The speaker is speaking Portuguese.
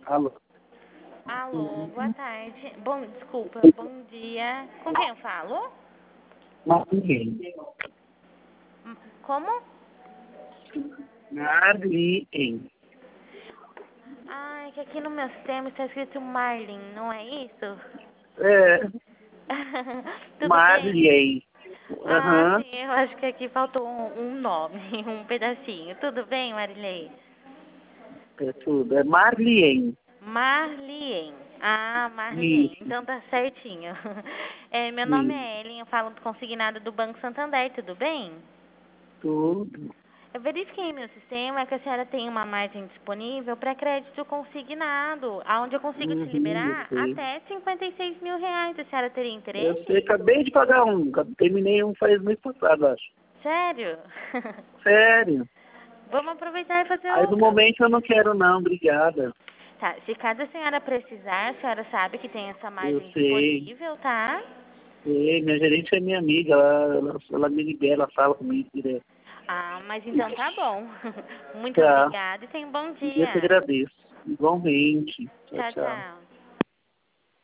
Alô. Alô, boa tarde. Desculpa, bom dia. Com quem eu falo? Marlene. Como? Marlene. Ai, que aqui no meu sistema está escrito Marlin, não é isso? É, Tudo bem? Marlene. Ah, Aham. sim, eu acho que aqui faltou um nome, um pedacinho. Tudo bem, Marilei? É tudo. É Marlene. Marlien. Ah, Marlien. Isso, Então tá certinho. Meu nome isso. é Ellen, eu falo do consignado do Banco Santander, tudo bem? Tudo. Eu verifiquei meu sistema que a senhora tem uma margem disponível para crédito consignado, onde eu consigo te Eu liberar sei. até R$ 56.000. A senhora teria Eu sei, interesse? acabei de pagar um. Terminei um faz mês passado, acho. Sério? Sério. Vamos aproveitar e fazer Aí no outro. momento eu não quero não, obrigada. Tá, se caso a senhora precisar, a senhora sabe que tem essa Eu margem sei. disponível, tá? Sei. Minha gerente é minha amiga, ela me libera, ela fala comigo direto. Ah, mas então tá bom. Muito Tá. obrigada e tenha um bom Eu que dia. agradeço. Igualmente. Tchau, Tchau, tchau. tchau.